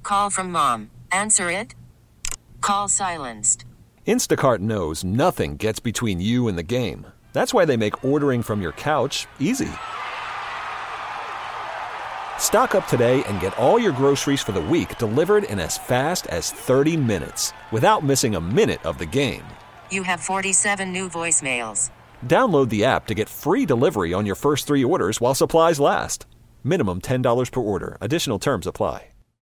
Call from mom. Answer it. Call silenced. Instacart knows nothing gets between you and the game. That's why they make ordering from your couch easy. Stock up today and get all your groceries for the week delivered in as fast as 30 minutes without missing a minute of the game. You have 47 new voicemails. Download the app to get free delivery on your first 3 orders while supplies last. Minimum $10 per order. Additional terms apply.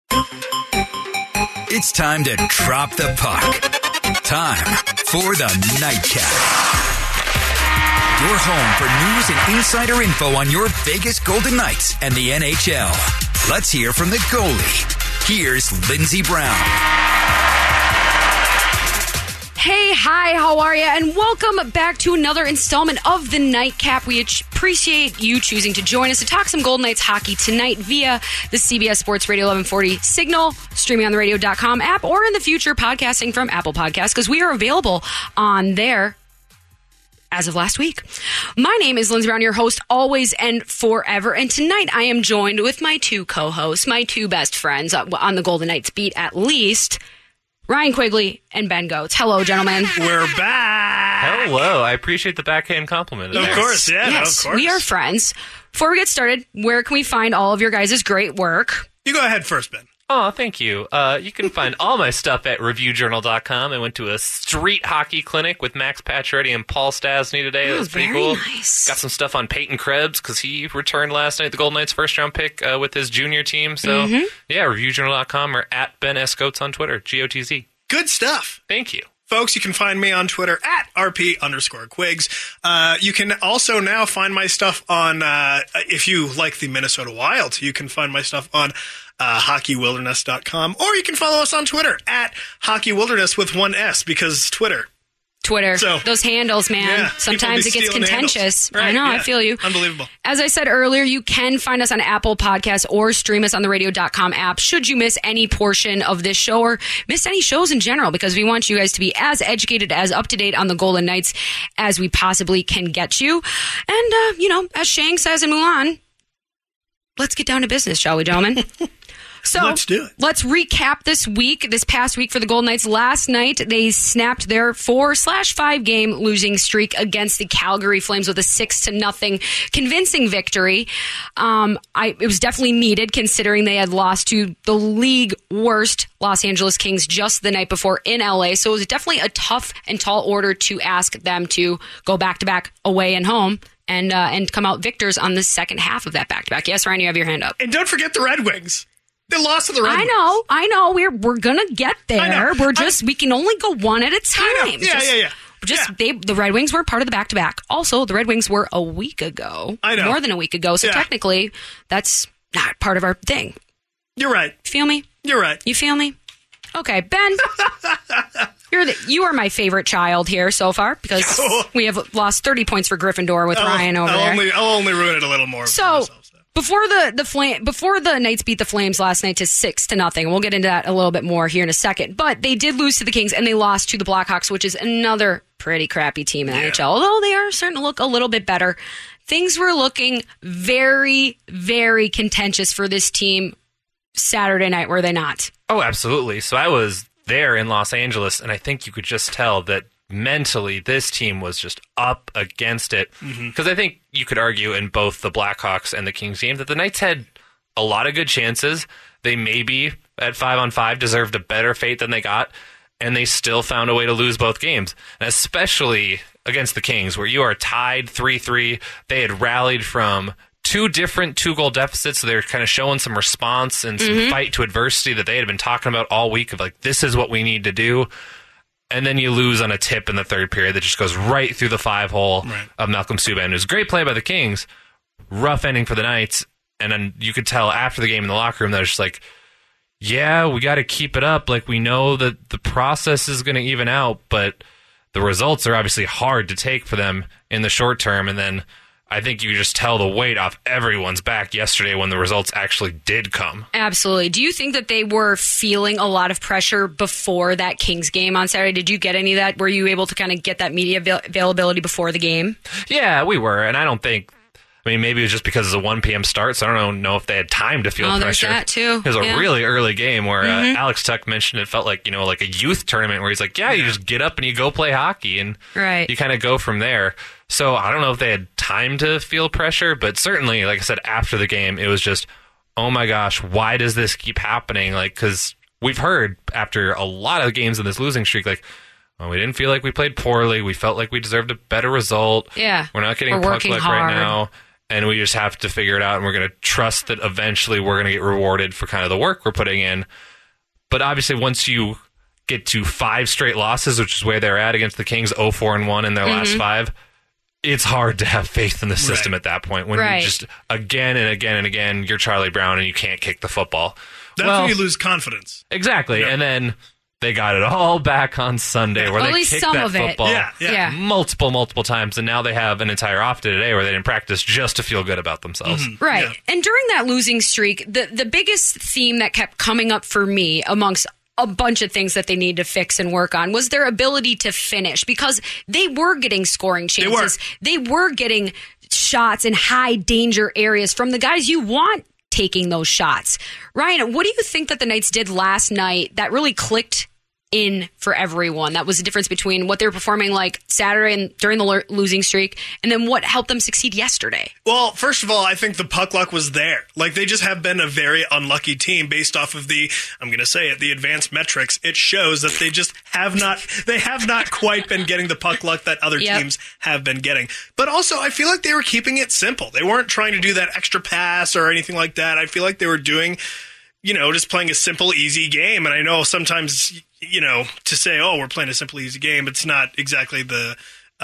It's time to drop the puck. Time for the Nightcap. Your home for news and insider info on your Vegas Golden Knights and the NHL. Let's hear from the goalie. Here's Lindsey Brown. Hey, hi, how are you? And welcome back to another installment of the Nightcap. We appreciate you choosing to join us to talk some Golden Knights hockey tonight via the CBS Sports Radio 1140 signal, streaming on the radio.com app, or in the future podcasting from Apple Podcasts, because we are available on there as of last week. My name is Lindsey Brown, your host always and forever. And tonight I am joined with my 2 co-hosts, my 2 best friends on the Golden Knights beat, at least, Ryan Quigley and Ben Goetz. Hello, gentlemen. We're back. Hello. I appreciate the backhand compliment. Of course, yeah, yes, of course. We are friends. Before we get started, where can we find all of your guys' great work? You go ahead first, Ben. Oh, thank you. You can find all my stuff at reviewjournal.com. I went to a street hockey clinic with Max Pacioretty and Paul Stastny today. That was pretty cool. Nice. Got some stuff on Peyton Krebs because he returned last night, the Golden Knights' first-round pick with his junior team. So, yeah, reviewjournal.com or at Ben S. Goetz on Twitter, GOTZ. Good stuff. Thank you. Folks, you can find me on Twitter at RP_Quigs. You can also now find my stuff on, if you like the Minnesota Wild, you can find my stuff on hockeywilderness.com, or you can follow us on Twitter at hockeywilderness with 1 S, because Twitter. So, those handles, man. Yeah, sometimes it gets contentious. Right, I know, yeah. I feel you. Unbelievable. As I said earlier, you can find us on Apple Podcasts or stream us on the radio.com app should you miss any portion of this show or miss any shows in general, because we want you guys to be as educated, as up to date on the Golden Knights as we possibly can get you. And, as Shang says in Mulan, let's get down to business, shall we, gentlemen? So let's do it. Let's recap this past week for the Golden Knights. Last night, they snapped their 4/5 game losing streak against the Calgary Flames with a 6-0 convincing victory. It was definitely needed, considering they had lost to the league worst Los Angeles Kings just the night before in LA. So it was definitely a tough and tall order to ask them to go back-to-back away and home and come out victors on the second half of that back-to-back. Yes, Ryan, you have your hand up. And don't forget the Red Wings. They lost to the Red Wings. I know. We're gonna get there. We can only go one at a time. I know. Yeah. The Red Wings were part of the back-to-back. Also, the Red Wings were a week ago. I know. More than a week ago. So technically, that's not part of our thing. You're right. Feel me? You're right. You feel me? Okay, Ben. You are my favorite child here so far, because we have lost 30 points for Gryffindor with Ryan over there. I'll only ruin it a little more. So, before the Knights beat the Flames last night to 6-0, we'll get into that a little bit more here in a second. But they did lose to the Kings, and they lost to the Blackhawks, which is another pretty crappy team in the NHL. Although they are starting to look a little bit better. Things were looking very, very contentious for this team Saturday night, were they not? Oh, absolutely. So I was there in Los Angeles, and I think you could just tell that mentally this team was just up against it, because I think you could argue in both the Blackhawks and the Kings game that the Knights had a lot of good chances. They maybe at 5-on-5 deserved a better fate than they got, and they still found a way to lose both games, and especially against the Kings, where you are tied 3-3. They had rallied from 2 different 2-goal deficits, so they're kind of showing some response and some fight to adversity that they had been talking about all week of, like, this is what we need to do. And then you lose on a tip in the third period that just goes right through the 5-hole of Malcolm Subban. It was a great play by the Kings, rough ending for the Knights, and then you could tell after the game in the locker room that it was just like, yeah, we got to keep it up. Like, we know that the process is going to even out, but the results are obviously hard to take for them in the short term. And then I think you could just tell the weight off everyone's back yesterday when the results actually did come. Absolutely. Do you think that they were feeling a lot of pressure before that Kings game on Saturday? Did you get any of that? Were you able to kind of get that media availability before the game? Yeah, we were. And I don't think I mean, maybe it was just because it's a 1 p.m. start, so I don't know if they had time to feel pressure. There's that too. It was a really early game where Alex Tuck mentioned it felt like, like a youth tournament where he's like, you just get up and you go play hockey, and you kind of go from there. So I don't know if they had time to feel pressure, but certainly, like I said, after the game, it was just, oh my gosh, why does this keep happening? Like, because we've heard after a lot of games in this losing streak, like, we didn't feel like we played poorly. We felt like we deserved a better result. Yeah. We're not getting puck luck right now. And we just have to figure it out, and we're going to trust that eventually we're going to get rewarded for kind of the work we're putting in. But obviously, once you get to 5 straight losses, which is where they're at against the Kings, 0-4-1 in their last 5, it's hard to have faith in the system at that point when you just again and again and again, you're Charlie Brown and you can't kick the football. That's when you lose confidence. Exactly. Yep. And then they got it all back on Sunday where they kicked that football multiple times, and now they have an entire off day today where they didn't practice just to feel good about themselves. Right. Yeah. And during that losing streak, the biggest theme that kept coming up for me amongst a bunch of things that they need to fix and work on was their ability to finish, because they were getting scoring chances. They were getting shots in high danger areas from the guys you want taking those shots. Ryan, what do you think that the Knights did last night that really clicked in for everyone? That was the difference between what they were performing like Saturday and during the losing streak, and then what helped them succeed yesterday. Well, first of all, I think the puck luck was there. Like, they just have been a very unlucky team based off of the advanced metrics. It shows that they just have not quite been getting the puck luck that other teams have been getting. But also, I feel like they were keeping it simple. They weren't trying to do that extra pass or anything like that. I feel like they were doing, just playing a simple, easy game. And I know sometimes, to say, we're playing a simple, easy game, it's not exactly the,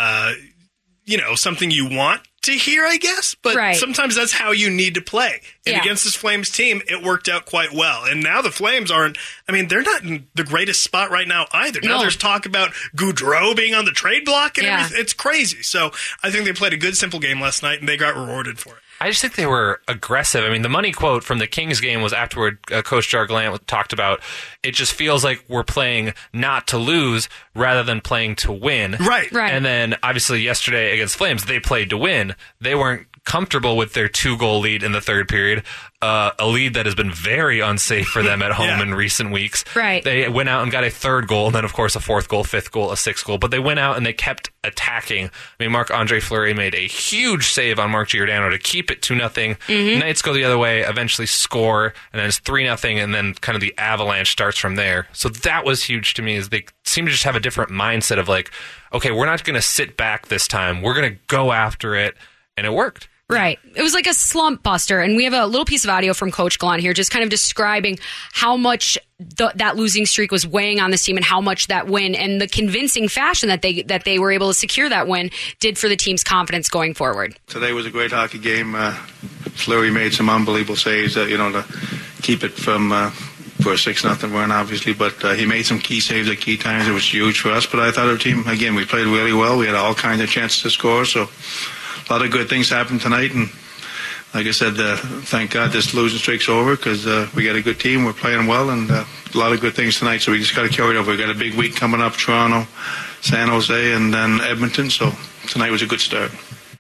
something you want to hear, I guess. But sometimes that's how you need to play. And against this Flames team, it worked out quite well. And now the Flames they're not in the greatest spot right now either. Now there's talk about Goudreau being on the trade block and everything. It's crazy. So I think they played a good, simple game last night, and they got rewarded for it. I just think they were aggressive. I mean, the money quote from the Kings game was afterward, Coach Jarglant talked about, it just feels like we're playing not to lose rather than playing to win. Right. And then, obviously, yesterday against Flames, they played to win. They weren't comfortable with their 2-goal lead in the third period, a lead that has been very unsafe for them at home in recent weeks. Right. They went out and got a 3rd goal, and then, of course, a 4th goal, 5th goal, a 6th goal. But they went out and they kept attacking. I mean, Marc-Andre Fleury made a huge save on Mark Giordano to keep it 2-0. Knights go the other way, eventually score, and then it's 3-0, and then kind of the avalanche starts from there. So that was huge to me, is they seem to just have a different mindset of like, okay, we're not going to sit back this time. We're going to go after it, and it worked. Right. It was like a slump buster. And we have a little piece of audio from Coach Gallant here just kind of describing how much that losing streak was weighing on this team and how much that win and the convincing fashion that they were able to secure that win did for the team's confidence going forward. Today was a great hockey game. Fleury made some unbelievable saves, to keep it from for a 6-0 run, obviously. But he made some key saves at key times. It was huge for us. But I thought our team, again, we played really well. We had all kinds of chances to score. So a lot of good things happened tonight, and like I said, thank God this losing streak's over, because we got a good team, we're playing well, and a lot of good things tonight, so we just got to carry it over. We got a big week coming up, Toronto, San Jose, and then Edmonton, so tonight was a good start.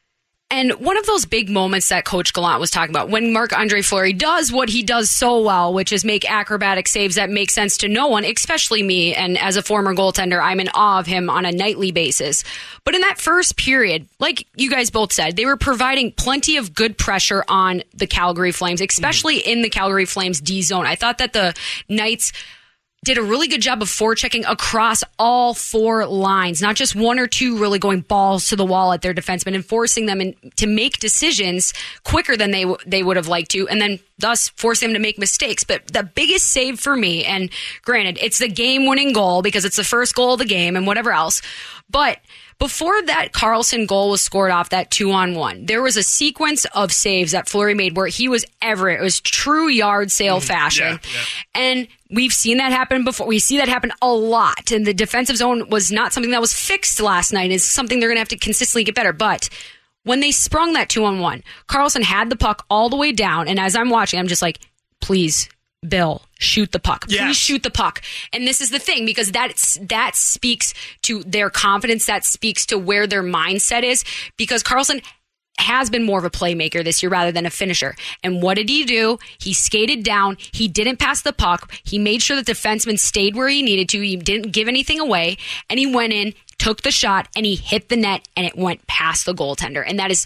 And one of those big moments that Coach Gallant was talking about, when Marc-Andre Fleury does what he does so well, which is make acrobatic saves that make sense to no one, especially me. And as a former goaltender, I'm in awe of him on a nightly basis. But in that first period, like you guys both said, they were providing plenty of good pressure on the Calgary Flames, especially in the Calgary Flames D zone. I thought that the Knights did a really good job of forechecking across all 4 lines, not just 1 or 2 really going balls to the wall at their defensemen and forcing them to make decisions quicker than they would have liked to, and then thus force them to make mistakes. But the biggest save for me, and granted, it's the game-winning goal because it's the first goal of the game and whatever else, but before that Karlsson goal was scored off that 2-on-1, there was a sequence of saves that Fleury made where he was everywhere. It was true yard sale fashion. Yeah. And we've seen that happen before. We see that happen a lot. And the defensive zone was not something that was fixed last night. It's something they're going to have to consistently get better. But when they sprung that 2-on-1, Karlsson had the puck all the way down. And as I'm watching, I'm just like, please, Bill, shoot the puck. Please shoot the puck. And this is the thing, because that speaks to their confidence. That speaks to where their mindset is, because Karlsson has been more of a playmaker this year rather than a finisher. And what did he do? He skated down. He didn't pass the puck. He made sure the defenseman stayed where he needed to. He didn't give anything away. And he went in, took the shot, and he hit the net, and it went past the goaltender. And that is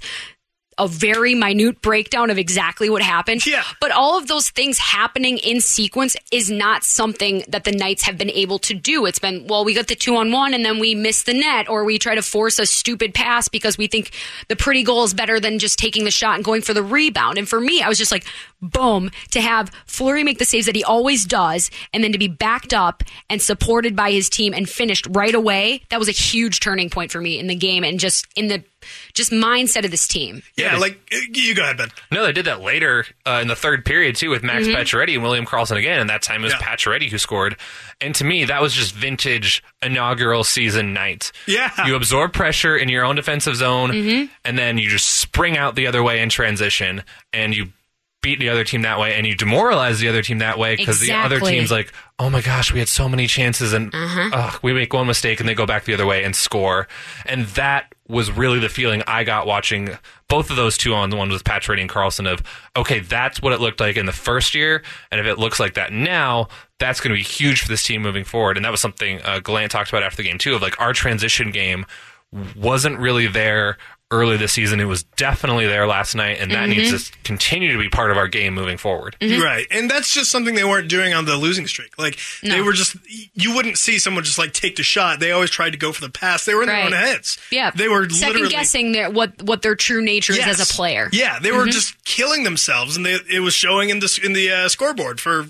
a very minute breakdown of exactly what happened. Yeah. But all of those things happening in sequence is not something that the Knights have been able to do. It's been, well, we got the 2-on-1 and then we miss the net, or we try to force a stupid pass because we think the pretty goal is better than just taking the shot and going for the rebound. And for me, I was just like, boom, to have Fleury make the saves that he always does, and then to be backed up and supported by his team and finished right away, that was a huge turning point for me in the game and just in the mindset of this team. Yeah, like, you go ahead, Ben. No, they did that later in the third period, too, with Max Pacioretty and William Karlsson again, and that time it was Pacioretty who scored. And to me, that was just vintage inaugural season night. Yeah. You absorb pressure in your own defensive zone, and then you just spring out the other way in transition, and you beat the other team that way, and you demoralize the other team that way because the other team's like, oh my gosh, we had so many chances, and we make one mistake and they go back the other way and score. And that was really the feeling I got watching both of those 2-on-1 with Pacioretty and Karlsson of, okay, that's what it looked like in the first year, and if it looks like that now, that's going to be huge for this team moving forward. And that was something Gallant talked about after the game too, of like our transition game wasn't really there early this season. It was definitely there last night, and that needs to continue to be part of our game moving forward. Right. And that's just something they weren't doing on the losing streak. Like, they were just, you wouldn't see someone just like take the shot. They always tried to go for the pass. They were in their own heads. Yeah. They were second guessing what their true nature is as a player. Yeah. They were just killing themselves, and it was showing in the scoreboard for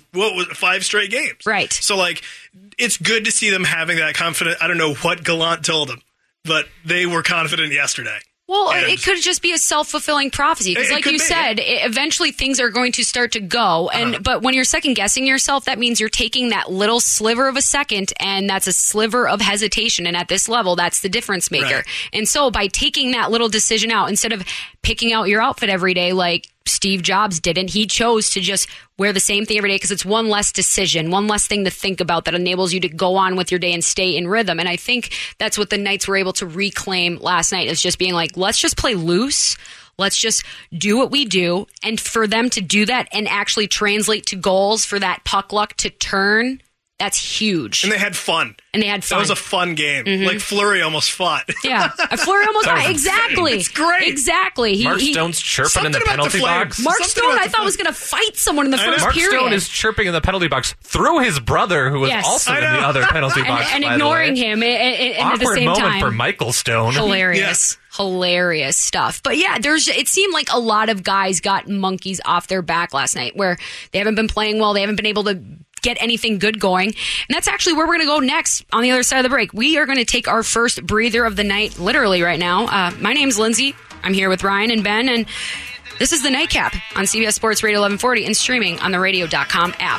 5 straight games. Right. So, like, it's good to see them having that confidence. I don't know what Gallant told them, but they were confident yesterday. Well, it could just be a self-fulfilling prophecy because, like you said, eventually things are going to start to go. But when you're second-guessing yourself, that means you're taking that little sliver of a second, and that's a sliver of hesitation. And at this level, that's the difference maker. Right. And so by taking that little decision out, instead of picking out your outfit every day like Steve Jobs didn't, he chose to just wear the same thing every day because it's one less decision, one less thing to think about that enables you to go on with your day and stay in rhythm. And I think that's what the Knights were able to reclaim last night, is just being like, let's just play loose. Let's just do what we do. And for them to do that and actually translate to goals, for that puck luck to turn, that's huge. And they had fun. That was a fun game. Like, Fleury almost fought. Yeah. Fleury almost fought. Exactly. It's great. Exactly. Mark Stone's chirping in the penalty box. Mark Stone, I thought, was going to fight someone in the first Mark period. Stone is chirping in the penalty box through his brother, who was also in the other penalty box. And ignoring him and at the same time. Awkward moment for Michael Stone. Hilarious. Hilarious stuff. But yeah, it seemed like a lot of guys got monkeys off their back last night, where they haven't been playing well. They haven't been able to get anything good going. And that's actually where we're going to go next on the other side of the break. We are going to take our first breather of the night, literally right now. My name's Lindsay. I'm here with Ryan and Ben, and this is the Nightcap on CBS Sports Radio 1140 and streaming on the radio.com app.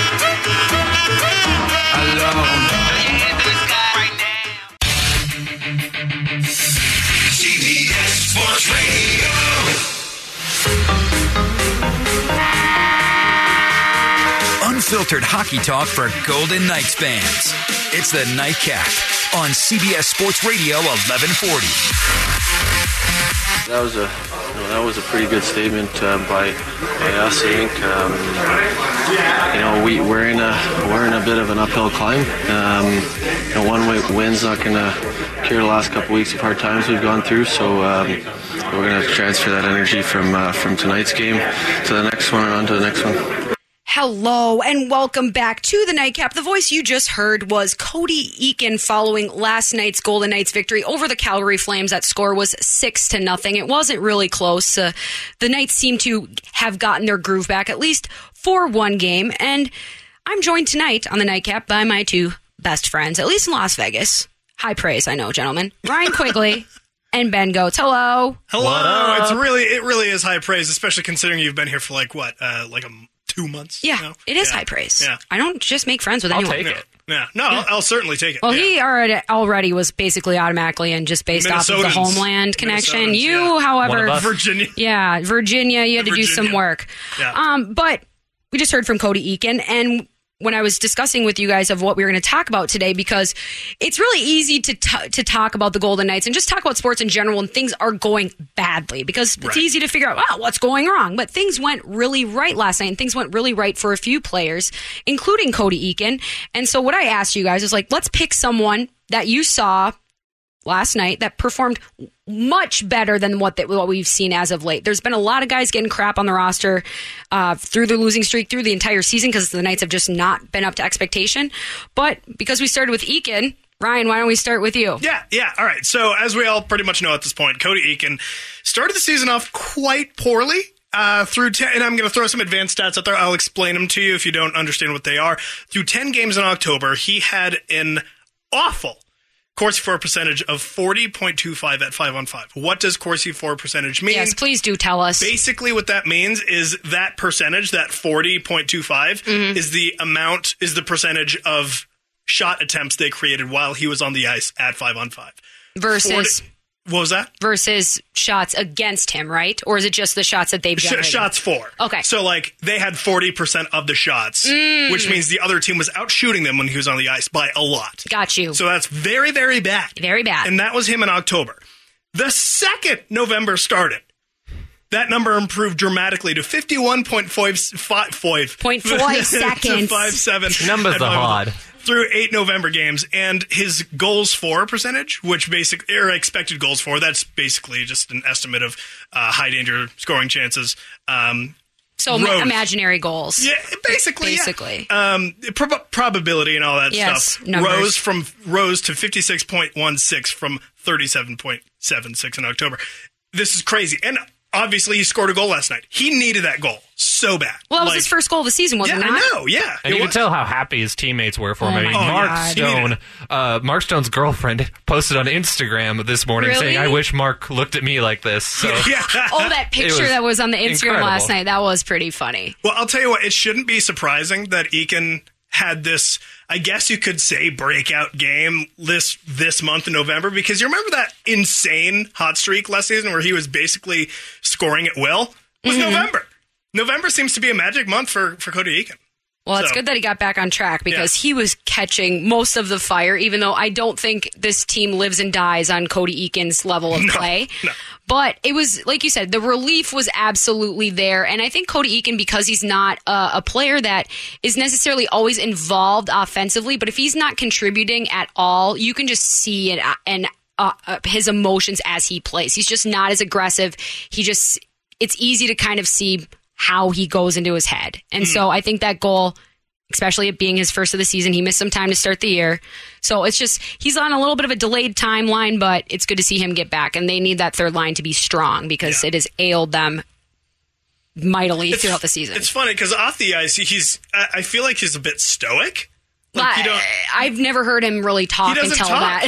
CBS Sports Radio. Unfiltered hockey talk for Golden Knights fans. It's the Nightcap on CBS Sports Radio 1140. That was a pretty good statement by us. I think we're in a bit of an uphill climb. One win's not going to cure the last couple weeks of hard times we've gone through. So we're going to transfer that energy from tonight's game to the next one and on to the next one. Hello and welcome back to the Nightcap. The voice you just heard was Cody Eakin following last night's Golden Knights victory over the Calgary Flames. That score was 6-0. It wasn't really close. The Knights seem to have gotten their groove back, at least for one game. And I'm joined tonight on the Nightcap by my two best friends, at least in Las Vegas. High praise, I know, gentlemen. Ryan Quigley and Ben Goetz. Hello. Hello. It really is high praise, especially considering you've been here for like 2 months. Yeah, it is high praise. Yeah. I don't just make friends with anyone. I'll take it. Yeah. No, I'll certainly take it. Well, he already was basically automatically and just based off of the homeland connection. You, however, Virginia. Yeah, Virginia, you had to do some work. Yeah. But we just heard from Cody Eakin, and when I was discussing with you guys of what we were going to talk about today, because it's really easy to talk about the Golden Knights and just talk about sports in general when things are going badly, because it's easy to figure out, what's going wrong. But things went really right last night, and things went really right for a few players, including Cody Eakin. And so what I asked you guys is, like, let's pick someone that you saw last night that performed much better than what we've seen as of late. There's been a lot of guys getting crap on the roster through the losing streak, through the entire season, because the Knights have just not been up to expectation. But because we started with Eakin, Ryan, why don't we start with you? Yeah. All right. So as we all pretty much know at this point, Cody Eakin started the season off quite poorly. Through 10, and I'm going to throw some advanced stats out there. I'll explain them to you if you don't understand what they are. Through 10 games in October, he had an awful Corsi for percentage of 40.25 at 5-on-5. What does Corsi for percentage mean? Yes, please do tell us. Basically, what that means is that percentage, that 40.25, is the percentage of shot attempts they created while he was on the ice at 5-on-5. Versus... What was that? Versus shots against him, right? Or is it just the shots that they've generated? Shots for. Okay. So, like, they had 40% of the shots, which means the other team was out shooting them when he was on the ice by a lot. Got you. So that's very, very bad. Very bad. And that was him in October. The second November started, that number improved dramatically to 51.5 seconds. to 5.7. Numbers are hard. Through 8 November games, and his goals for percentage, which or expected goals for, that's basically just an estimate of high danger scoring chances. So imaginary goals. Yeah, basically. Yeah. Probability and all that stuff. Numbers. Rose to 56.16 from 37.76 in October. This is crazy. And obviously, he scored a goal last night. He needed that goal so bad. Well, it was his first goal of the season, wasn't it? Yeah, I know, yeah. And you can tell how happy his teammates were for him. Mark Stone's girlfriend posted on Instagram this morning saying, I wish Mark looked at me like this. So. That picture that was on the Instagram last night, that was pretty funny. Well, I'll tell you what, it shouldn't be surprising that Eakin had this, I guess you could say, breakout game this month in November, because you remember that insane hot streak last season where he was basically scoring at will? It was November. November seems to be a magic month for Cody Eakin. Well, it's good that he got back on track, because he was catching most of the fire, even though I don't think this team lives and dies on Cody Eakin's level of play. No. But it was, like you said, the relief was absolutely there. And I think Cody Eakin, because he's not a player that is necessarily always involved offensively, but if he's not contributing at all, you can just see it and his emotions as he plays. He's just not as aggressive. It's easy to kind of see how he goes into his head. And so I think that goal, especially it being his first of the season, he missed some time to start the year. So it's just, he's on a little bit of a delayed timeline, but it's good to see him get back. And they need that third line to be strong, because it has ailed them mightily throughout the season. It's funny because off the ice, I feel like he's a bit stoic. I've never heard him really talk until that.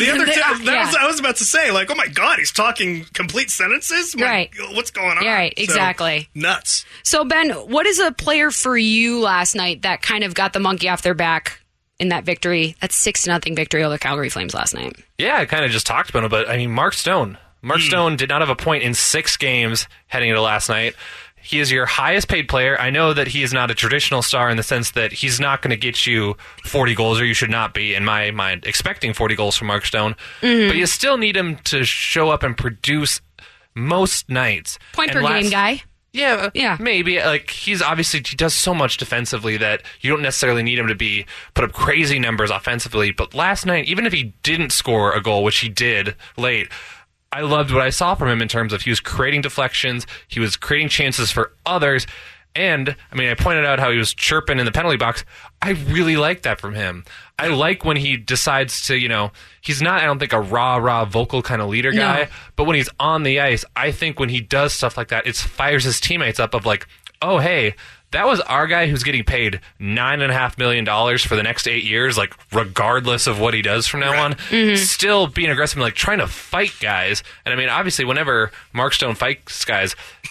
I was about to say, like, oh my God, he's talking complete sentences? Right. What's going on? Right, exactly. So, nuts. So, Ben, what is a player for you last night that kind of got the monkey off their back in that victory? That 6-0 victory over the Calgary Flames last night. Yeah, I kind of just talked about it, but I mean, Mark Stone. Mark Stone did not have a point in 6 games heading into last night. He is your highest paid player. I know that he is not a traditional star in the sense that he's not going to get you 40 goals, or you should not be, in my mind, expecting 40 goals from Mark Stone. But you still need him to show up and produce most nights. Point per game guy. Yeah, maybe. Like, he does so much defensively that you don't necessarily need him to put up crazy numbers offensively. But last night, even if he didn't score a goal, which he did late, I loved what I saw from him in terms of he was creating deflections, he was creating chances for others, and, I mean, I pointed out how he was chirping in the penalty box. I really like that from him. I like when he decides to, he's not, I don't think, a rah-rah vocal kind of leader guy, but when he's on the ice, I think when he does stuff like that, it fires his teammates up of like, oh, hey, that was our guy who's getting paid $9.5 million for the next 8 years, like, regardless of what he does from now on. Still being aggressive and, like, trying to fight guys. And, I mean, obviously, whenever Mark Stone fights guys,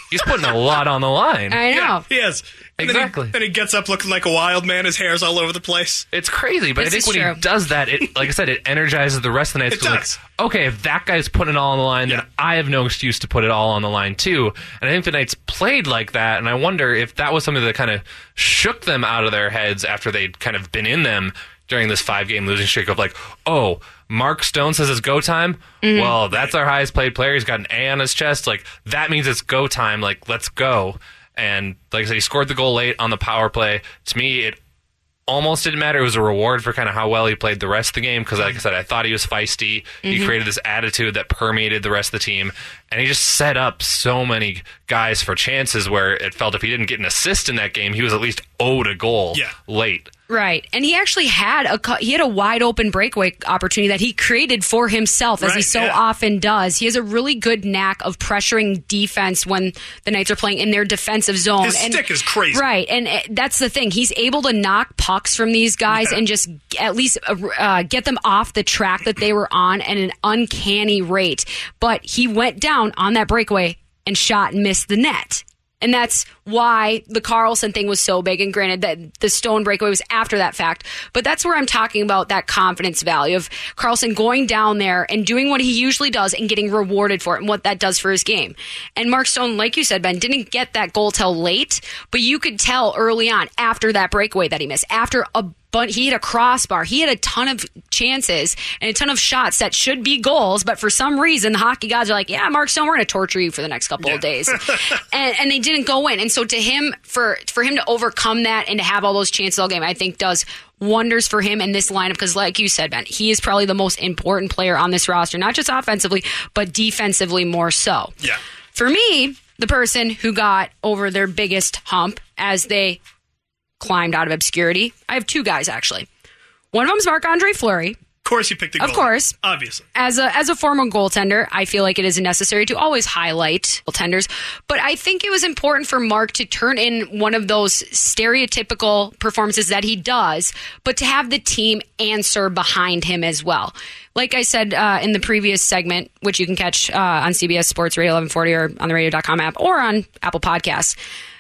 He's putting a lot on the line. I know. Yeah, he is. And Exactly. Then he gets up looking like a wild man. His hair's all over the place. It's crazy, but This I think is when true. he does that, it, like I said, it energizes the rest of the Knights. It 'Cause, does. Like, okay, if that guy's putting it all on the line, Yeah. then I have no excuse to put it all on the line too. And I think the Knights played like that, and I wonder if that was something that kind of shook them out of their heads after they'd kind of been in them during this 5-game losing streak of like, oh, Mark Stone says it's go time. Mm-hmm. Well, that's our highest paid player. He's got an A on his chest. Like, that means it's go time. Like, let's go. And like I said, he scored the goal late on the power play. To me, it almost didn't matter. It was a reward for kind of how well he played the rest of the game because, like I said, I thought he was feisty. He created this attitude that permeated the rest of the team. And he just set up so many guys for chances where it felt if he didn't get an assist in that game, he was at least owed a goal late. Right. And he actually had a wide open breakaway opportunity that he created for himself, as he so often does. He has a really good knack of pressuring defense when the Knights are playing in their defensive zone. His stick is crazy. Right. And that's the thing. He's able to knock pucks from these guys and just at least get them off the track that they were on at an uncanny rate. But he went down on that breakaway and shot and missed the net. And that's why the Karlsson thing was so big. And granted that the Stone breakaway was after that fact. But that's where I'm talking about that confidence value of Karlsson going down there and doing what he usually does and getting rewarded for it and what that does for his game. And Mark Stone, like you said, Ben, didn't get that goal till late. But you could tell early on after that breakaway that he missed. After he had a crossbar. He had a ton of chances and a ton of shots that should be goals, but for some reason, the hockey gods are like, yeah, Mark Stone, we're going to torture you for the next couple of days. and they didn't go in. And so to him, for him to overcome that and to have all those chances all game, I think does wonders for him in this lineup because, like you said, Ben, he is probably the most important player on this roster, not just offensively, but defensively more so. Yeah. For me, the person who got over their biggest hump as they climbed out of obscurity. I have two guys, actually. One of them is Marc-Andre Fleury. Of course you picked the goal. Of course. Obviously. As a former goaltender, I feel like it is necessary to always highlight goaltenders. But I think it was important for Mark to turn in one of those stereotypical performances that he does, but to have the team answer behind him as well. Like I said in the previous segment, which you can catch on CBS Sports Radio 1140 or on the radio.com app or on Apple Podcasts,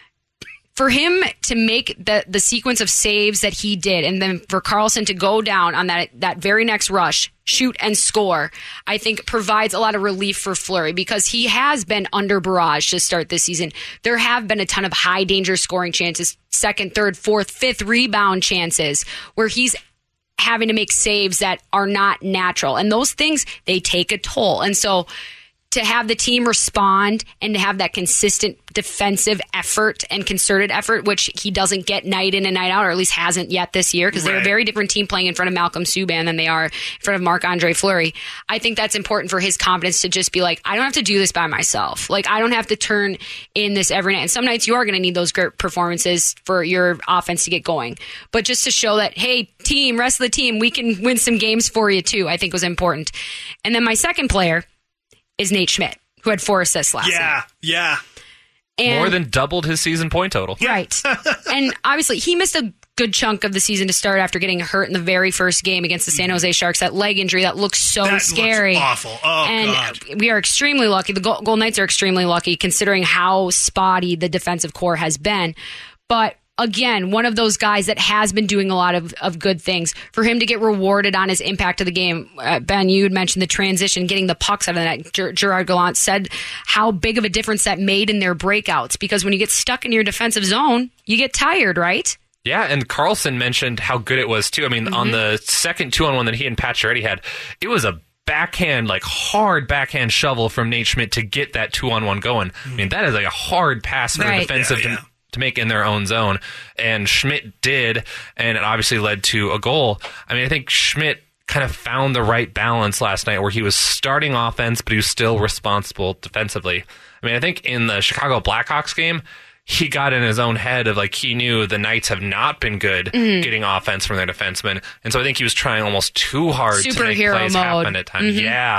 for him to make the sequence of saves that he did and then for Karlsson to go down on that very next rush, shoot and score, I think provides a lot of relief for Fleury because he has been under barrage to start this season. There have been a ton of high danger scoring chances, second, third, fourth, fifth rebound chances where he's having to make saves that are not natural. And those things, they take a toll. And so to have the team respond and to have that consistent defensive effort and concerted effort, which he doesn't get night in and night out, or at least hasn't yet this year, because they're a very different team playing in front of Malcolm Subban than they are in front of Marc-Andre Fleury. I think that's important for his confidence to just be like, I don't have to do this by myself. Like, I don't have to turn in this every night. And some nights you are going to need those great performances for your offense to get going. But just to show that, hey, team, rest of the team, we can win some games for you too, I think was important. And then my second player is Nate Schmidt, who had 4 assists last night. Yeah. And, more than doubled his season point total. Right. And obviously, he missed a good chunk of the season to start after getting hurt in the very first game against the San Jose Sharks. That leg injury that looks so scary. Looks awful. Oh, and God. we are extremely lucky. The Golden Knights are extremely lucky considering how spotty the defensive core has been. But again, one of those guys that has been doing a lot of good things. For him to get rewarded on his impact of the game, Ben, you had mentioned the transition, getting the pucks out of the net. Gerard Gallant said how big of a difference that made in their breakouts, because when you get stuck in your defensive zone, you get tired, right? Yeah, and Karlsson mentioned how good it was, too. I mean, on the second 2-on-1 that he and Pacioretty had, it was a backhand, like hard backhand shovel from Nate Schmidt to get that 2-on-1 going. I mean, that is like a hard pass for the defensive to make in their own zone. And Schmidt did, and it obviously led to a goal. I mean, I think Schmidt kind of found the right balance last night where he was starting offense, but he was still responsible defensively. I mean, I think in the Chicago Blackhawks game, he got in his own head of like he knew the Knights have not been good getting offense from their defensemen. And so I think he was trying almost too hard to make plays happen at times.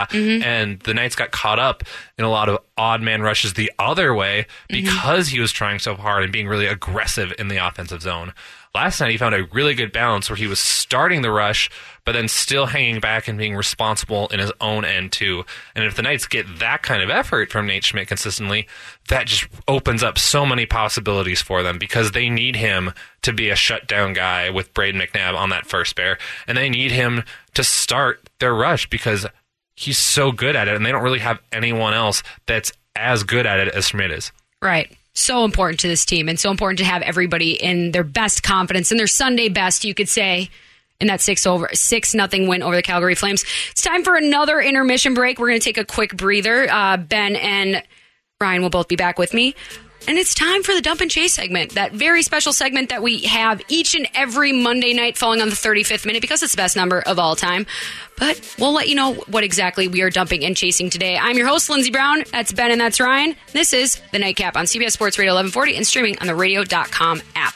And the Knights got caught up in a lot of odd man rushes the other way because he was trying so hard and being really aggressive in the offensive zone. last night he found a really good balance where he was starting the rush, but then still hanging back and being responsible in his own end too. And if the Knights get that kind of effort from Nate Schmidt consistently, that just opens up so many possibilities for them because they need him to be a shutdown guy with Braden McNabb on that first pair. And they need him to start their rush because he's so good at it, and they don't really have anyone else that's as good at it as Schmidt is. Right. So important to this team, and so important to have everybody in their best confidence, in their Sunday best, you could say, in that 6-0 win over the Calgary Flames. It's time for another intermission break. We're going to take a quick breather. Ben and Ryan will both be back with me. And it's time for the Dump and Chase segment, that very special segment that we have each and every Monday night falling on the 35th minute because it's the best number of all time. But we'll let you know what exactly we are dumping and chasing today. I'm your host, Lindsey Brown. That's Ben and that's Ryan. This is The Nightcap on CBS Sports Radio 1140 and streaming on the radio.com app.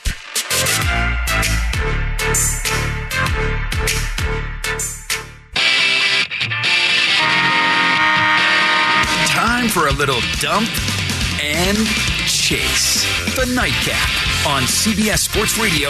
Time for a little dump and chase. The Nightcap on CBS Sports Radio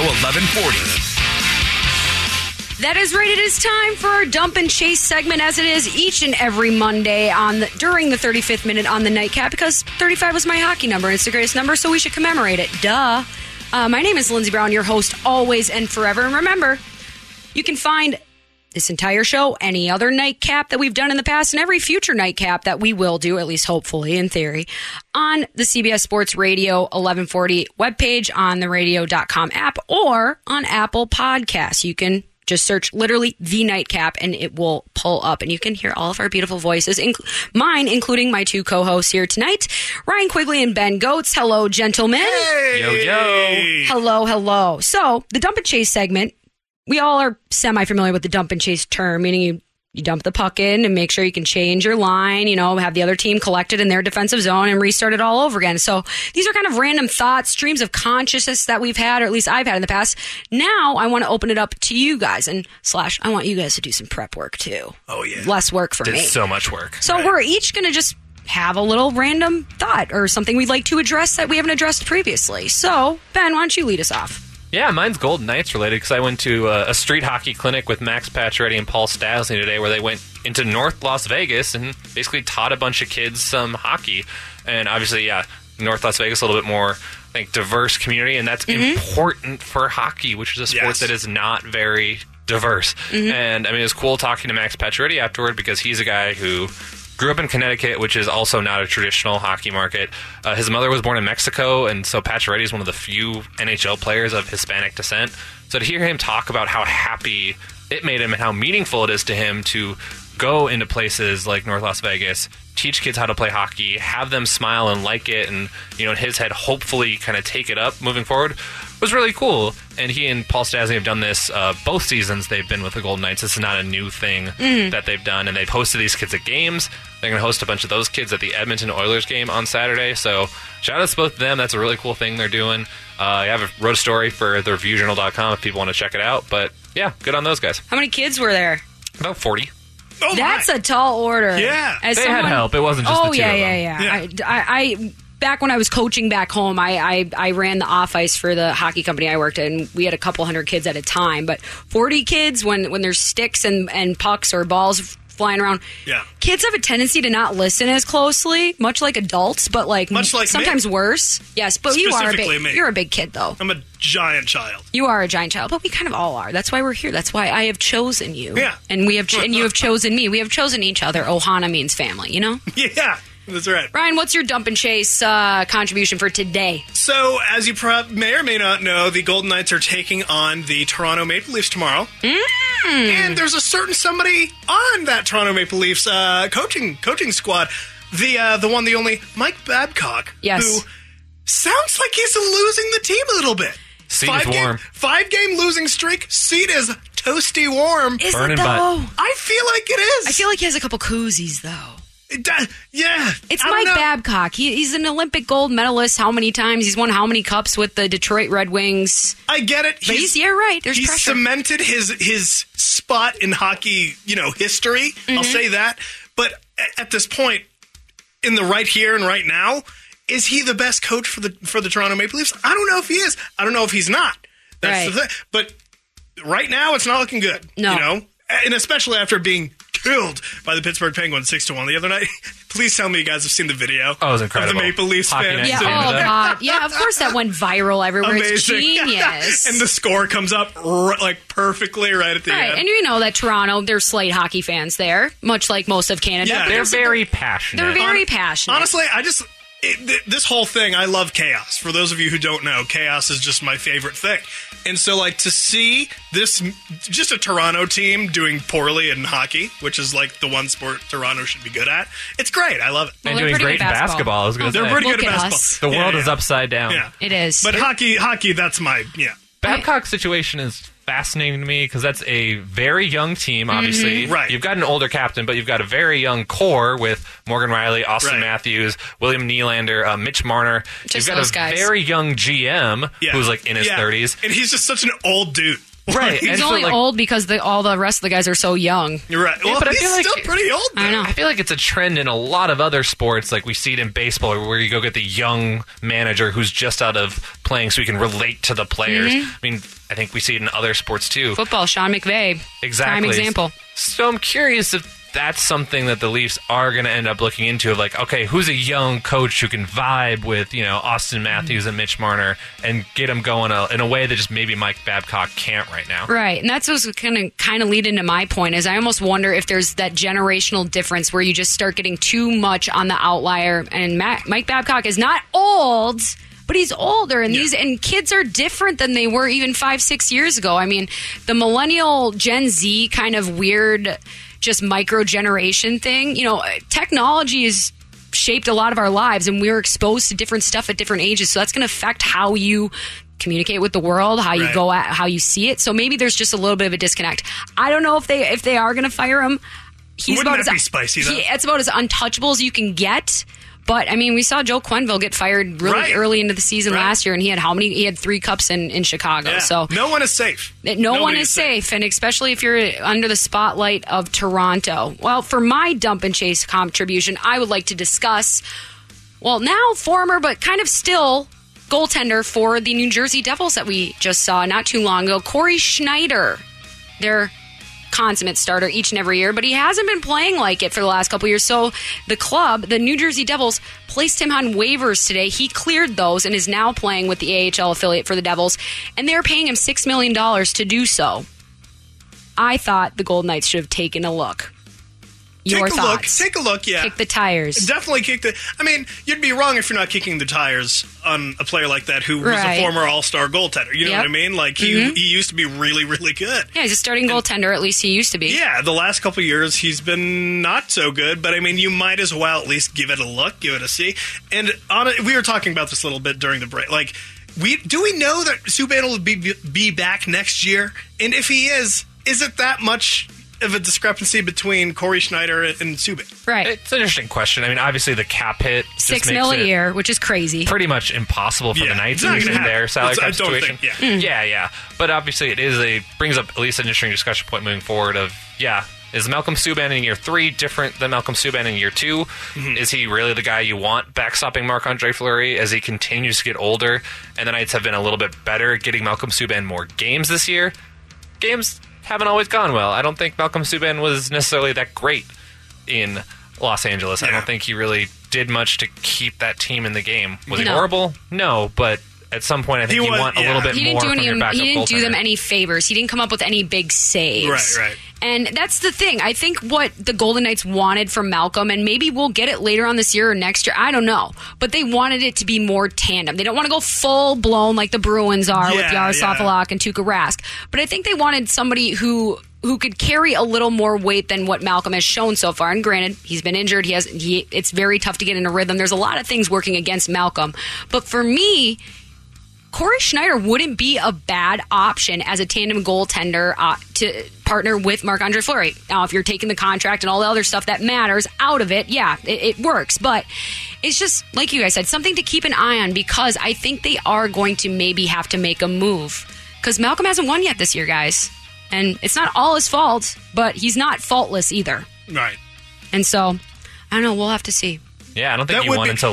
1140. That is right. It is time for our Dump and Chase segment, as it is each and every Monday during the 35th minute on the Nightcap, because 35 was my hockey number and it's the greatest number, so we should commemorate it. Duh. My name is Lindsey Brown, your host always and forever. And remember, you can find this entire show, any other Nightcap that we've done in the past, and every future Nightcap that we will do, at least hopefully in theory, on the CBS Sports Radio 1140 webpage, on the radio.com app, or on Apple Podcasts. You can just search literally The Nightcap and it will pull up, and you can hear all of our beautiful voices, mine, including my two co-hosts here tonight, Ryan Quigley and Ben Goetz. Hello, gentlemen. Hey! Yo, yo. Hello, hello. So, the Dump and Chase segment, we all are semi-familiar with the dump and chase term, meaning you dump the puck in and make sure you can change your line, have the other team collected in their defensive zone and restart it all over again. So these are kind of random thoughts, streams of consciousness that we've had, or at least I've had in the past. Now I want to open it up to you guys, and / I want you guys to do some prep work too. Oh, yeah. Less work for me. Did so much work. So We're each going to just have a little random thought or something we'd like to address that we haven't addressed previously. So, Ben, why don't you lead us off? Yeah, mine's Golden Knights related because I went to a street hockey clinic with Max Pacioretty and Paul Stastny today, where they went into North Las Vegas and basically taught a bunch of kids some hockey. And obviously, North Las Vegas, a little bit more, I think, diverse community, and that's important for hockey, which is a sport that is not very diverse. And I mean, it was cool talking to Max Pacioretty afterward because he's a guy who grew up in Connecticut, which is also not a traditional hockey market. His mother was born in Mexico, and so Pacioretty is one of the few NHL players of Hispanic descent. So to hear him talk about how happy it made him and how meaningful it is to him to go into places like North Las Vegas, teach kids how to play hockey, have them smile and like it, and in his head hopefully kind of take it up moving forward, was really cool. And he and Paul Stastny have done this both seasons they've been with the Golden Knights. This is not a new thing that they've done, and they've hosted these kids at games. They're going to host a bunch of those kids at the Edmonton Oilers game on Saturday. So shout out to both of them. That's a really cool thing they're doing. I wrote a story for the reviewjournal.com if people want to check it out. But yeah, good on those guys. How many kids were there? About 40. Oh, That's a tall order. Yeah. They had help. It wasn't just the two of them. Yeah. I back when I was coaching back home, I ran the off ice for the hockey company I worked in. We had a couple hundred kids at a time, but 40 kids when there's sticks and pucks or balls flying around. Yeah. Kids have a tendency to not listen as closely, much like adults, but much like sometimes me. Worse. Yes, but you're a big kid though. I'm a giant child. You are a giant child, but we kind of all are. That's why we're here. That's why I have chosen you. Yeah. And and you have chosen me. We have chosen each other. Ohana means family, Yeah. That's right. Ryan, what's your dump and chase contribution for today? So, as you may or may not know, the Golden Knights are taking on the Toronto Maple Leafs tomorrow. And there's a certain somebody on that Toronto Maple Leafs coaching squad. The one, the only, Mike Babcock. Yes. Who sounds like he's losing the team a little bit. Seat is warm. 5-game losing streak. Seat is toasty warm. Is Burning it, though? butt. I feel like it is. I feel like he has a couple koozies, though. Yeah. It's Mike Babcock. He's an Olympic gold medalist. How many times? He's won how many cups with the Detroit Red Wings? I get it. But you're right. There's he's pressure. Cemented his spot in hockey, history. I'll say that. But at this point, in the right here and right now, is he the best coach for the Toronto Maple Leafs? I don't know if he is. I don't know if he's not. That's the thing. But right now, it's not looking good. No. You know? And especially after being killed by the Pittsburgh Penguins 6-1 the other night. Please tell me you guys have seen the video. Oh, it was incredible. Of the Maple Leafs Hockey fans. Night Yeah, in oh, Canada. God. Yeah, of course that went viral everywhere. It's Amazing. genius. And the score comes up like perfectly right at the Right, end. and you know that Toronto, there's slight hockey fans there, much like most of Canada. Yeah. They're very passionate. They're very passionate. Honestly, this whole thing, I love chaos. For those of you who don't know, chaos is just my favorite thing. And so, like, to see this, just a Toronto team doing poorly in hockey, which is like the one sport Toronto should be good at, it's great. I love it. and they're doing pretty great good in at basketball. I was going to They're say. pretty Look good at at basketball. The world Yeah, is yeah. upside down. Yeah. It is. But hockey, that's my, Babcock's situation is fascinating to me because that's a very young team, obviously. Right. You've got an older captain, but you've got a very young core with Morgan Riley, Austin Right. Matthews, William Nylander, Mitch Marner. Just you've got those a guys. very young GM who's like in his 30s. And he's just such an old dude. Right. He's And so, only like- old because all the rest of the guys are so young. You're right. Yeah, Well, but I he's feel like- still pretty old, though. I know. I feel like it's a trend in a lot of other sports. Like we see it in baseball where you go get the young manager who's just out of playing so he can relate to the players. Mm-hmm. I mean, I think we see it in other sports too. Football, Sean McVay. Exactly. Prime example. So I'm curious if that's something that the Leafs are going to end up looking into of like, okay, who's a young coach who can vibe with, Austin Matthews and Mitch Marner and get them going in a way that just maybe Mike Babcock can't right now. Right, and that's what's going to kind of lead into my point is I almost wonder if there's that generational difference where you just start getting too much on the outlier. And Mike Babcock is not old, but he's older, and and kids are different than they were even 5-6 years ago. I mean, the millennial Gen Z kind of weird, just micro generation thing. Technology has shaped a lot of our lives, and we're exposed to different stuff at different ages. So that's going to affect how you communicate with the world, how you go at, how you see it. So maybe there's just a little bit of a disconnect. I don't know if they are going to fire him. Wouldn't that be spicy, though? It's about as untouchable as you can get. But, I mean, we saw Joe Quenneville get fired really early into the season last year, and he had how many? He had 3 cups in Chicago. Yeah. So no one is safe. No one is safe, and especially if you're under the spotlight of Toronto. Well, for my dump and chase contribution, I would like to discuss, now former, but kind of still goaltender for the New Jersey Devils that we just saw not too long ago, Corey Schneider. Their consummate starter each and every year, but he hasn't been playing like it for the last couple years. So the club, the New Jersey Devils, placed him on waivers today. He cleared those and is now playing with the AHL affiliate for the Devils, and they're paying him $6 million to do so. I thought the Golden Knights should have taken a look. Your thoughts? Take a look, yeah. Kick the tires. Definitely kick the... I mean, you'd be wrong if you're not kicking the tires on a player like that who was a former all-star goaltender. You know what I mean? Like, he used to be really, really good. Yeah, he's a starting goaltender, at least he used to be. Yeah, the last couple of years he's been not so good, but I mean, you might as well at least give it a look, give it a see. And we were talking about this a little bit during the break. Like, do we know that Subban will be back next year? And if he is it that much of a discrepancy between Corey Schneider and Subban? Right. It's an interesting question. I mean, obviously the cap hit just $6 makes million a it year, which is crazy. pretty much impossible for the Knights It's not in gonna their happen. salary cap I don't situation. think, Yeah. But obviously it brings up at least an interesting discussion point moving forward of, is Malcolm Subban in year 3 different than Malcolm Subban in year 2? Mm-hmm. Is he really the guy you want backstopping Marc-Andre Fleury as he continues to get older? And the Knights have been a little bit better at getting Malcolm Subban more games this year. Games haven't always gone well. I don't think Malcolm Subban was necessarily that great in Los Angeles. I don't think he really did much to keep that team in the game. Was he horrible? No, but at some point I think you want a little bit more from your backup He didn't do them goaltender. any favors. He didn't come up with any big saves. Right. And that's the thing. I think what the Golden Knights wanted from Malcolm, and maybe we'll get it later on this year or next year, I don't know, but they wanted it to be more tandem. They don't want to go full-blown like the Bruins are with Yaroslav Halak and Tuukka Rask. But I think they wanted somebody who could carry a little more weight than what Malcolm has shown so far. And granted, he's been injured. It's very tough to get in a rhythm. There's a lot of things working against Malcolm. But for me, Corey Schneider wouldn't be a bad option as a tandem goaltender to partner with Marc-Andre Fleury. Now, if you're taking the contract and all the other stuff that matters out of it, it works. But it's just, like you guys said, something to keep an eye on because I think they are going to maybe have to make a move. Because Malcolm hasn't won yet this year, guys. And it's not all his fault, but he's not faultless either. Right. And so, I don't know. We'll have to see. Yeah, I don't think you won until late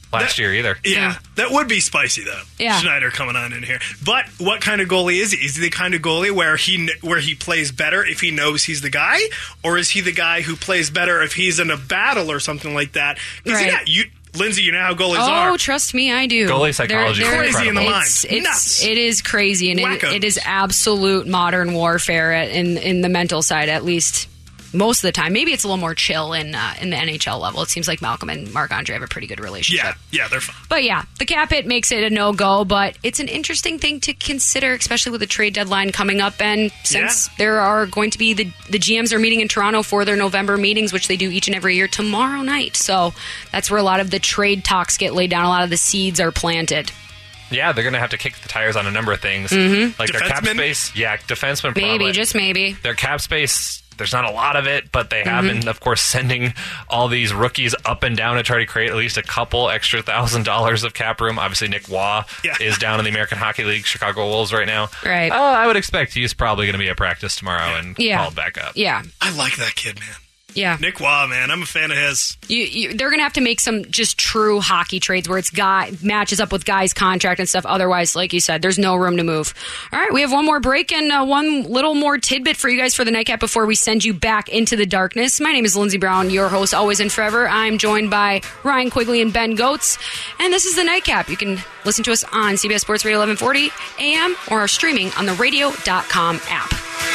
last year either. Yeah, that would be spicy though. Yeah. Schneider coming on in here. But what kind of goalie is he? Is he the kind of goalie where he plays better if he knows he's the guy, or is he the guy who plays better if he's in a battle or something like that? Because Lindsay, you know how goalies are. Oh, trust me, I do. Goalie psychology is crazy in the mind. Nuts. It is crazy, and Wackos. it is absolute modern warfare in the mental side, at least most of the time. Maybe it's a little more chill in the NHL level. It seems like Malcolm and Marc-Andre have a pretty good relationship. Yeah, they're fine. But yeah, the cap hit makes it a no-go, but it's an interesting thing to consider, especially with the trade deadline coming up. And since there are going to be the GMs are meeting in Toronto for their November meetings, which they do each and every year tomorrow night. So that's where a lot of the trade talks get laid down. A lot of the seeds are planted. Yeah, they're going to have to kick the tires on a number of things. Like their cap space. Yeah, defenseman Maybe, probably. just maybe. Their cap space, there's not a lot of it, but they have been, of course, sending all these rookies up and down to try to create at least a couple extra $1,000 of cap room. Obviously, Nick Waugh is down in the American Hockey League, Chicago Wolves right now. Right. I would expect he's probably going to be at practice tomorrow and called back up. Yeah. I like that kid, man. Yeah. Nick Waugh, man. I'm a fan of his. They're going to have to make some just true hockey trades where it's matches up with guys' contract and stuff. Otherwise, like you said, there's no room to move. All right, we have one more break and one little more tidbit for you guys for the nightcap before we send you back into the darkness. My name is Lindsay Brown, your host, always and forever. I'm joined by Ryan Quigley and Ben Goetz, and this is the nightcap. You can listen to us on CBS Sports Radio 1140 AM or streaming on the radio.com app.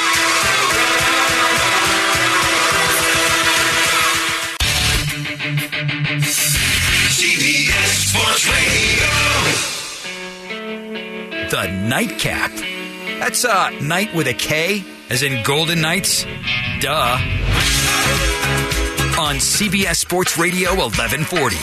CBS Sports Radio. The Nightcap. That's night with a K, as in Golden Knights. Duh. On CBS Sports Radio 1140.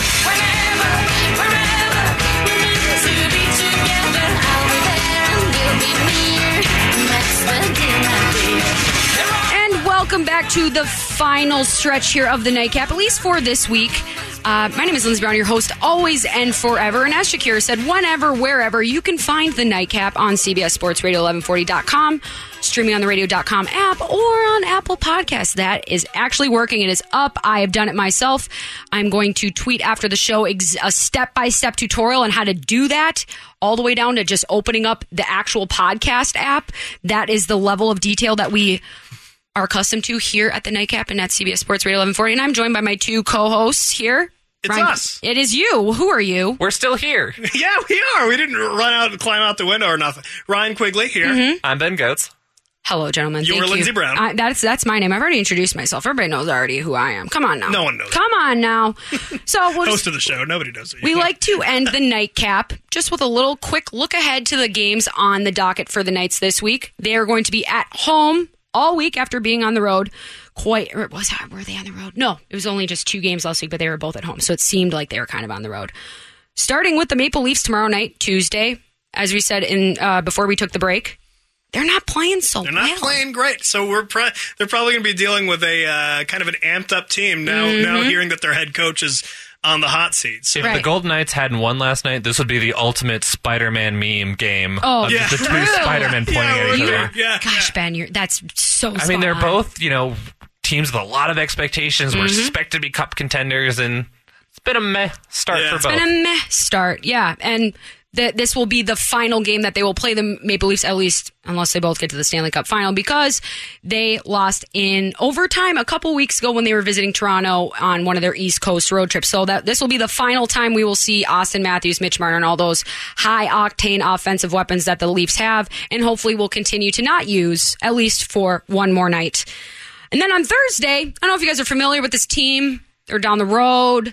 And welcome back to the final stretch here of the nightcap, at least for this week. My name is Lindsay Brown, your host, always and forever. And as Shakira said, whenever, wherever, you can find the nightcap on CBSSportsRadio1140.com, streaming on the radio.com app, or on Apple Podcasts. That is actually working. It is up. I have done it myself. I'm going to tweet after the show a step-by-step tutorial on how to do that, all the way down to just opening up the actual podcast app. That is the level of detail that we are accustomed to here at the nightcap and at CBS Sports Radio 1140. And I'm joined by my two co-hosts here. It's us. It is you. Who are you? We're still here. Yeah, we are. We didn't run out and climb out the window or nothing. Ryan Quigley here. I'm Ben Goetz. Hello, gentlemen. You're Thank Lindsay you. Brown. That's my name. I've already introduced myself. Everybody knows already who I am. Come on now. No one knows. Come on now. So we'll Host just, of the show. Nobody knows who you we are. like to end the nightcap just with a little quick look ahead to the games on the docket for the Knights this week. They are going to be at home all week after being on the road. Were they on the road? No, it was only just 2 games last week, but they were both at home. So it seemed like they were kind of on the road. Starting with the Maple Leafs tomorrow night, Tuesday, as we said before we took the break, they're not playing so well. They're not playing great. So they're probably going to be dealing with a kind of an amped up team now hearing that their head coach is on the hot seat. So. If the Golden Knights hadn't won last night, this would be the ultimate Spider-Man meme game. Oh, of yeah. the two Spider-Men pointing at each other. Yeah, Gosh, Ben, that's so I mean, they're spot on. both, teams with a lot of expectations. We're expected to be cup contenders, and it's been a meh start for both. It's been a meh start, yeah. And this will be the final game that they will play the Maple Leafs, at least unless they both get to the Stanley Cup final, because they lost in overtime a couple weeks ago when they were visiting Toronto on one of their East Coast road trips. So this will be the final time we will see Austin Matthews, Mitch Marner, and all those high-octane offensive weapons that the Leafs have, and hopefully will continue to not use, at least for one more night. And then on Thursday, I don't know if you guys are familiar with this team. They're down the road.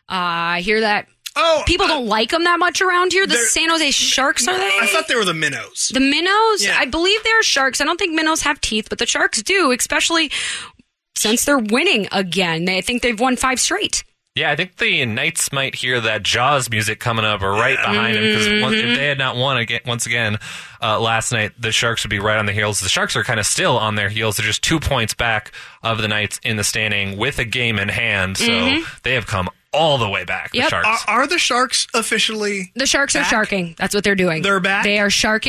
I hear that people don't like them that much around here. The San Jose Sharks, are they? I thought they were the Minnows. The Minnows? Yeah. I believe they're Sharks. I don't think Minnows have teeth, but the Sharks do, especially since they're winning again. I think they've won 5 straight. Yeah, I think the Knights might hear that Jaws music coming up right behind them, because if they had not won once again last night, the Sharks would be right on the heels. The Sharks are kind of still on their heels. They're just 2 points back of the Knights in the standing with a game in hand, so they have come all the way back, the Sharks. Are the Sharks officially The Sharks back? are sharking. That's what they're doing. They're back? They are sharking.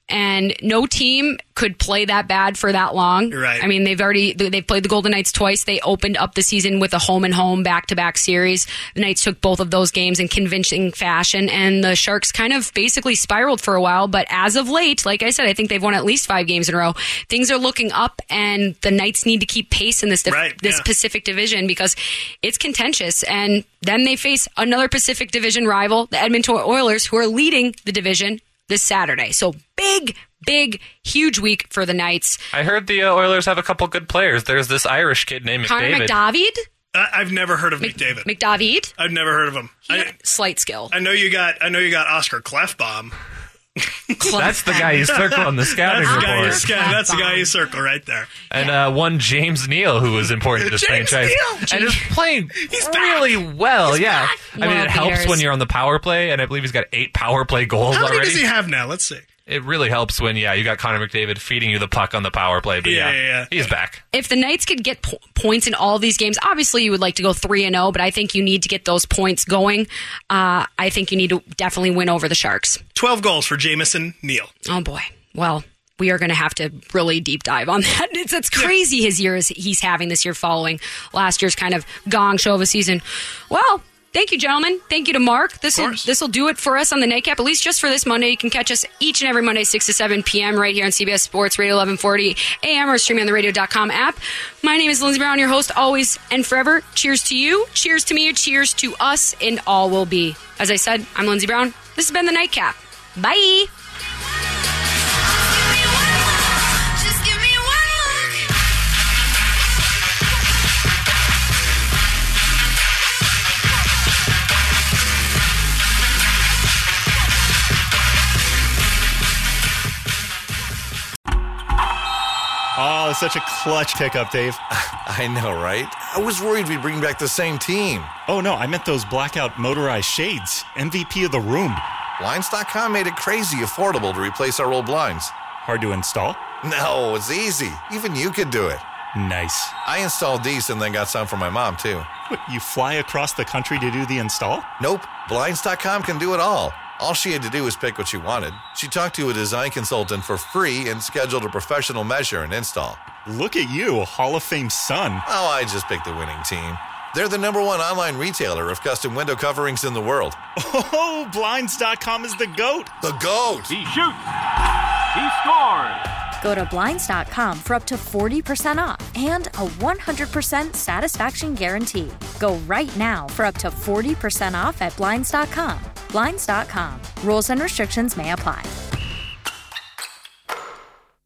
And no team could play that bad for that long. Right. I mean, they've played the Golden Knights twice. They opened up the season with a home and home back-to-back series. The Knights took both of those games in convincing fashion, and the Sharks kind of basically spiraled for a while. But as of late, like I said, I think they've won at least 5 games in a row. Things are looking up, and the Knights need to keep pace in this Pacific Division because it's contentious. And then they face another Pacific Division rival, the Edmonton Oilers, who are leading the division this Saturday. So big, huge week for the Knights. I heard the Oilers have a couple good players. There's this Irish kid named McDavid. Connor McDavid? I've never heard of McDavid. McDavid? I've never heard of him. Slight skill. I know you got Oscar Clefbaum. That's the guy you circle on the scouting report. That's the guy you circle right there. And one James Neal, who was important to this franchise. And is playing really well. Yeah. I mean, it helps when you're on the power play, and I believe he's got 8 power play goals already. How many does he have now? Let's see. It really helps when, you got Connor McDavid feeding you the puck on the power play. But he's back. If the Knights could get points in all these games, obviously you would like to go 3-0, but I think you need to get those points going. I think you need to definitely win over the Sharks. 12 goals for Jamison Neal. Oh, boy. Well, we are going to have to really deep dive on that. It's crazy his year he's having this year following last year's kind of gong show of a season. Well, thank you, gentlemen. Thank you to Mark. This will do it for us on the Nightcap, at least just for this Monday. You can catch us each and every Monday, 6 to 7 p.m. right here on CBS Sports Radio 1140 a.m. or streaming on the radio.com app. My name is Lindsey Brown, your host always and forever. Cheers to you, cheers to me, cheers to us, and all will be. As I said, I'm Lindsey Brown. This has been the Nightcap. Bye. Oh, it's such a clutch pickup, Dave. I know, right? I was worried we'd bring back the same team. Oh, no, I meant those blackout motorized shades. MVP of the room. Blinds.com made it crazy affordable to replace our old blinds. Hard to install? No, it's easy. Even you could do it. Nice. I installed these and then got some for my mom, too. What, you fly across the country to do the install? Nope. Blinds.com can do it all. All she had to do was pick what she wanted. She talked to a design consultant for free and scheduled a professional measure and install. Look at you, a Hall of Fame son. Oh, I just picked the winning team. They're the #1 online retailer of custom window coverings in the world. Oh, Blinds.com is the GOAT. The GOAT! He shoots. He scores. Go to Blinds.com for up to 40% off and a 100% satisfaction guarantee. Go right now for up to 40% off at Blinds.com. Blinds.com. Rules and restrictions may apply.